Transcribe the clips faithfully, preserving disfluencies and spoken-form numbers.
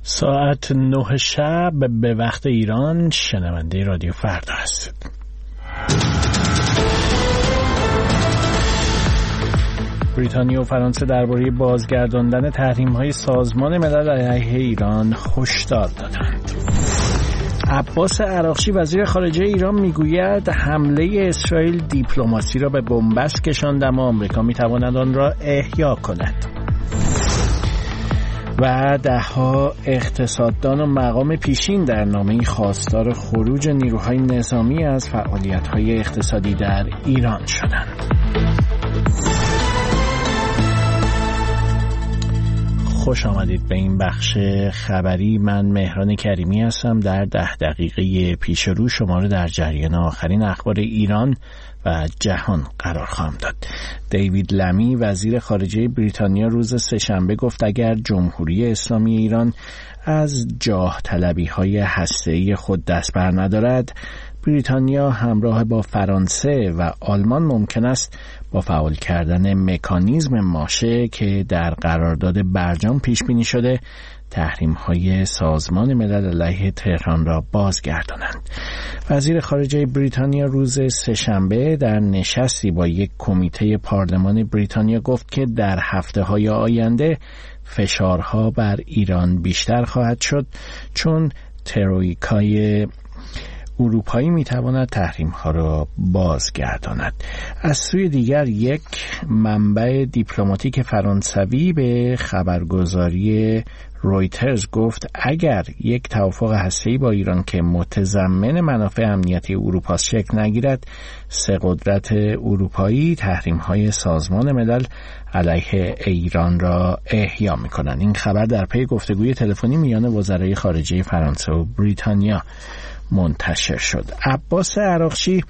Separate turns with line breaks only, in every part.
ساعت نه شب به وقت ایران شنونده رادیو فردا هستید. بریتانیا و فرانسه درباره بازگرداندن تحریم‌های سازمان ملل علیه ایران هشدار دادند. عباس عراقچی وزیر خارجه ایران میگوید حمله اسرائیل دیپلماسی را به بنبست کشاند اما آمریکا میتواند آن را احیا کند. و دهها اقتصاددان و مقام پیشین در نامه‌ای خواستار خروج نیروهای نظامی از فعالیت‌های اقتصادی در ایران شدند. خوش آمدید به این بخش خبری. من مهران کریمی هستم. در ده دقیقه پیش رو شما رو در جریان آخرین اخبار ایران و جهان قرار خواهم داد. دیوید لمی وزیر خارجه بریتانیا روز سه‌شنبه گفت اگر جمهوری اسلامی ایران از جاه طلبی های هسته‌ای خود دست بر ندارد، بریتانیا همراه با فرانسه و آلمان ممکن است با فعال کردن مکانیزم ماشه که در قرارداد برجام پیش بینی شده تحریم‌های سازمان ملل علیه تهران را بازگردانند. وزیر خارجه بریتانیا روز سه‌شنبه در نشستی با یک کمیته پارلمان بریتانیا گفت که در هفته‌های آینده فشارها بر ایران بیشتر خواهد شد چون ترویکای اروپایی میتواند تحریم‌ها را بازگرداند. از سوی دیگر یک منبع دیپلماتیک فرانسوی به خبرگزاری رویترز گفت اگر یک توافق هسته‌ای با ایران که متضمن منافع امنیتی اروپا شکل نگیرد، سه قدرت اروپایی تحریم‌های سازمان ملل علیه ایران را احیا می‌کنند. این خبر در پی گفتگوی تلفنی میان وزرای خارجه فرانسه و بریتانیا منتشر شد. عباس عراقچی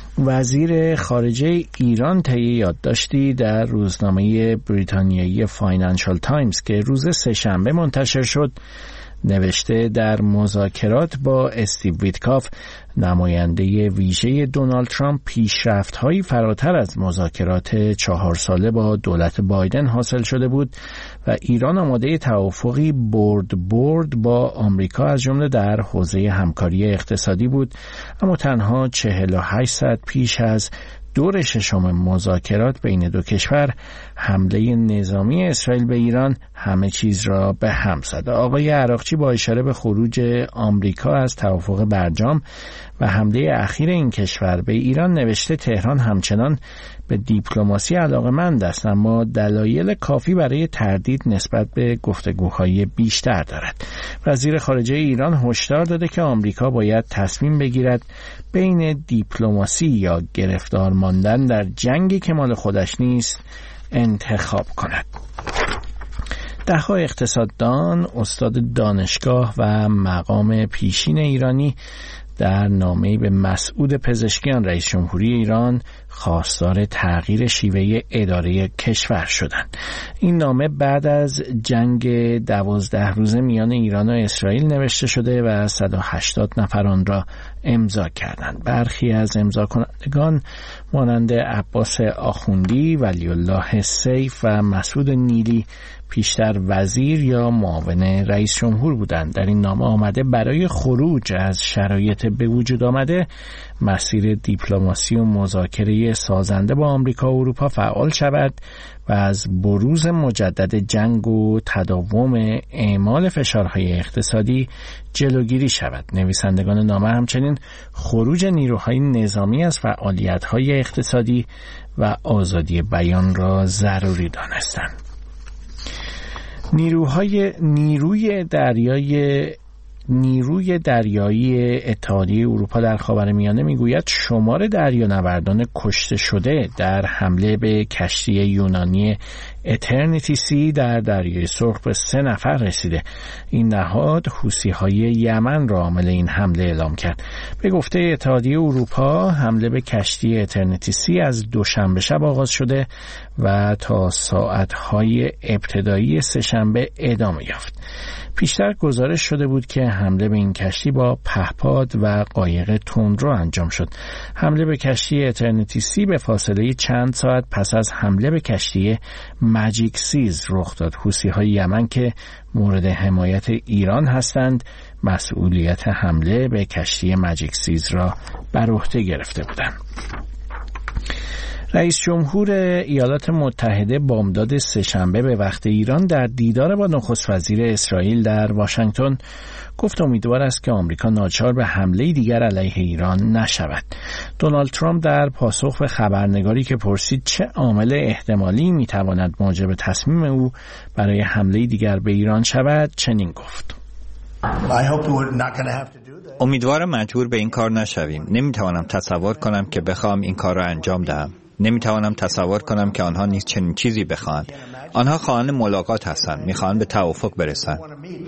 وزیر خارجه ایران طی یادداشتی در روزنامه بریتانیایی فاینانشال تایمز که روز سه‌شنبه منتشر شد نوشته در مذاکرات با استیو ویتکاف نماینده ویژه دونالد ترامپ پیشرفت‌هایی فراتر از مذاکرات چهار ساله با دولت بایدن حاصل شده بود و ایران آماده توافقی برد برد با آمریکا از جمله در حوزه همکاری اقتصادی بود، اما تنها چهل و هشت ساعت پیش از دور ششم مذاکرات بین دو کشور حمله نظامی اسرائیل به ایران همه چیز را به هم زد. آقای عراقچی با اشاره به خروج آمریکا از توافق برجام و حمله اخیر این کشور به ایران نوشته تهران همچنان به دیپلماسی علاقه‌مند است اما دلایل کافی برای تردید نسبت به گفتگوهای بیشتر دارد. وزیر خارجه ایران هشدار داده که آمریکا باید تصمیم بگیرد بین دیپلماسی یا گرفتار ماندن در جنگی که مال خودش نیست انتخاب کند. ده‌ها اقتصاددان، استاد دانشگاه و مقام پیشین ایرانی در نامه‌ای به مسعود پزشکیان رئیس جمهوری ایران خواستار تغییر شیوه اداره کشور شدند. این نامه بعد از جنگ دوازده روزه میان ایران و اسرائیل نوشته شده و صد و هشتاد نفر آن را امضا کردند. برخی از امضا کنندگان مانند عباس آخوندی، ولی الله سیف و مسعود نیلی پیشتر وزیر یا معاون رئیس جمهور بودند. در این نامه آمده برای خروج از شرایط به وجود آمده مسیر دیپلماسی و مذاکره سازنده با آمریکا و اروپا فعال شود و از بروز مجدد جنگ و تداوم اعمال فشارهای اقتصادی جلوگیری شود. نویسندگان نامه همچنین خروج نیروهای نظامی از فعالیت‌های اقتصادی و آزادی بیان را ضروری دانستند. نیروهای نیروی دریای نیروی دریایی اتحادیه اروپا در خاورمیانه میگوید شمار دریانوردان کشته شده در حمله به کشتی یونانی اترنیتی سی در دریای سرخ به سه نفر رسیده. این نهاد حوثی‌های یمن را عامل این حمله اعلام کرد. به گفته اتحادیه اروپا حمله به کشتی اترنیتی سی از دوشنبه شب آغاز شده و تا ساعت‌های ابتدایی سه‌شنبه ادامه یافت. پیشتر گزارش شده بود که حمله به این کشتی با پهپاد و قایق تندرو انجام شد. حمله به کشتی اترنیتی سی به فاصله چند ساعت پس از حمله به کشتی ماجیک سیز رخ داد. حوثی‌های یمن که مورد حمایت ایران هستند مسئولیت حمله به کشتی ماجیک سیز را بر عهده گرفته بودند. رئیس جمهور ایالات متحده بامداد سه‌شنبه به وقت ایران در دیدار با نخست وزیر اسرائیل در واشنگتن گفت امیدوار است که آمریکا ناچار به حمله دیگر علیه ایران نشود. دونالد ترامپ در پاسخ به خبرنگاری که پرسید چه عامل احتمالی میتواند موجب تصمیم او برای حمله دیگر به ایران شود چنین گفت:
امیدوارم مجبور به این کار نشویم. نمیتوانم تصور کنم که بخوام این کار را انجام دهم. نمیتوانم تصور کنم که آنها نیز چنین چیزی بخواهند. آنها خواهان ملاقات هستند، میخواهند به توافق برسند.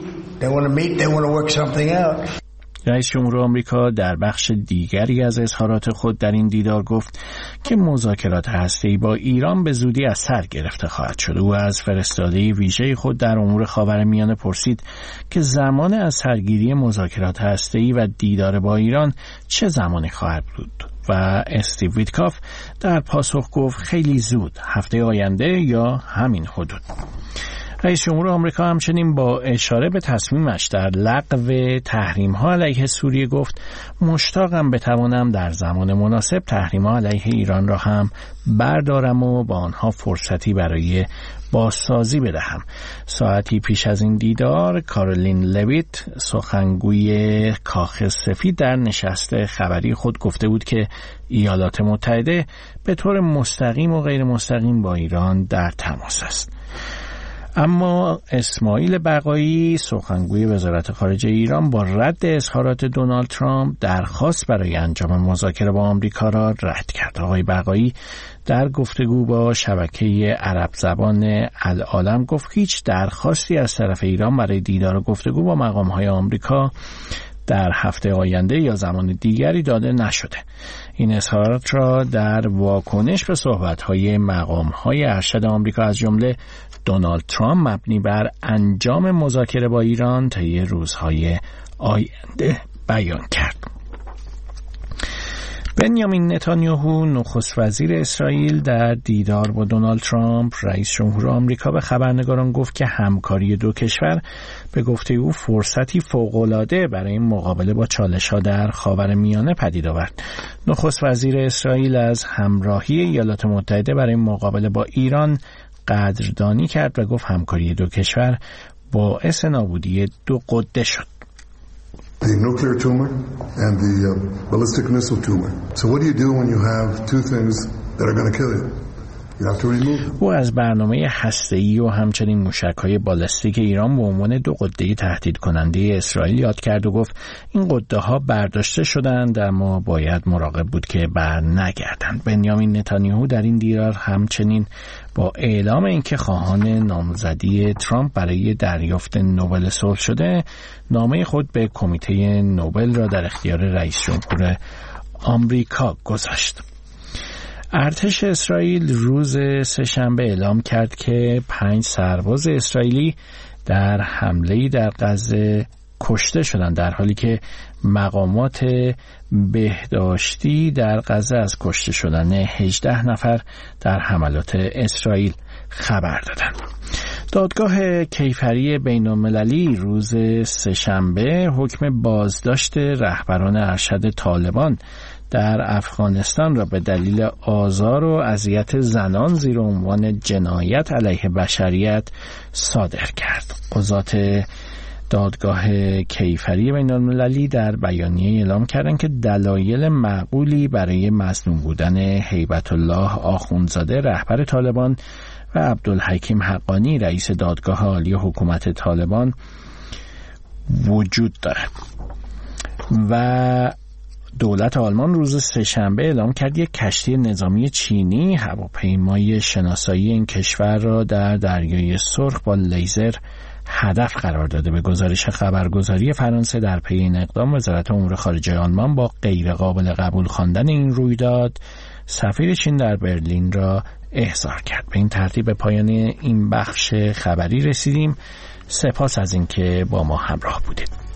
رئیس جمهور آمریکا در بخش دیگری از اظهارات خود در این دیدار گفت که مذاکرات هسته‌ای با ایران به زودی از سر گرفته خواهد شد. او از فرستاده ویژه خود در امور خاورمیانه پرسید که زمان از سرگیری مذاکرات هسته‌ای و دیدار با ایران چه زمانی خواهد بود و استیو ویتکاف در پاسخ گفت خیلی زود، هفته آینده یا همین حدود. رئیس جمهور آمریکا همچنین با اشاره به تصمیمش در لغو تحریم‌ها علیه سوریه گفت مشتاقم بتوانم در زمان مناسب تحریم‌ها علیه ایران را هم بردارم و با آنها فرصتی برای بازسازی بدهم. ساعتی پیش از این دیدار کارولین لویت سخنگوی کاخ سفید در نشست خبری خود گفته بود که ایالات متحده به طور مستقیم و غیر مستقیم با ایران در تماس است. اما اسماعیل بقایی سخنگوی وزارت خارجه ایران با رد اظهارات دونالد ترامپ درخواست برای انجام مذاکره با آمریکا را رد کرد. آقای بقایی در گفتگو با شبکه عرب زبان العالم گفت هیچ درخواستی از طرف ایران برای دیدار و گفتگو با مقام‌های آمریکا در هفته آینده یا زمان دیگری داده نشده. این اظهارات را در واکنش به صحبت‌های مقام‌های ارشد آمریکا از جمله دونالد ترامپ مبنی بر انجام مذاکره با ایران طی روزهای آینده بیان کرد. بنیامین نتانیاهو نخست وزیر اسرائیل در دیدار با دونالد ترامپ رئیس جمهور آمریکا به خبرنگاران گفت که همکاری دو کشور به گفته او فرصتی فوق‌العاده برای مقابله با چالش‌ها در خاورمیانه پدید آورد. نخست وزیر اسرائیل از همراهی ایالات متحده برای مقابله با ایران قدردانی کرد و گفت همکاری دو کشور باعث نابودی دو غده شد.
The nuclear tumor and the uh, ballistic missile tumor. So what do you do when you have two things that are going to kill you? You have to remove them.
او از برنامه هسته‌ای و همچنین موشک‌های بالستیک ایران به عنوان دو غده تهدید کننده اسرائیل یاد کرد و گفت این غده‌ها برداشته شدند اما باید مراقب بود که بر نگردند. بنیامین نتانیاهو در این دیدار همچنین با اعلام اینکه خواهان نامزدی ترامپ برای دریافت نوبل صلح شده نامه خود به کمیته نوبل را در اختیار رئیس جمهور آمریکا گذاشت. ارتش اسرائیل روز سه‌شنبه اعلام کرد که پنج سرباز اسرائیلی در حمله‌ای در غزه کشته شدند، در حالی که مقامات بهداشتی در غزه از کشته شدن هجده نفر در حملات اسرائیل خبر دادند. دادگاه کیفری بین‌المللی روز سه‌شنبه حکم بازداشت رهبران ارشد طالبان در افغانستان را به دلیل آزار و اذیت زنان زیر عنوان جنایت علیه بشریت صادر کرد. قضات دادگاه کیفری بین‌المللی در بیانیه اعلام کردند که دلایل معقولی برای مظنون بودن هیبت الله آخوندزاده رهبر طالبان و عبدالحکیم حقانی رئیس دادگاه عالی حکومت طالبان وجود دارد. و دولت آلمان روز سه‌شنبه اعلام کرد یک کشتی نظامی چینی هواپیمای شناسایی این کشور را در دریای سرخ با لیزر هدف قرار داده. به گزارش خبرگزاری فرانسه در پی این اقدام وزارت امور خارجه آلمان با غیر قابل قبول خواندن این رویداد سفیر چین در برلین را احضار کرد. به این ترتیب به پایان این بخش خبری رسیدیم. سپاس از اینکه با ما همراه بودید.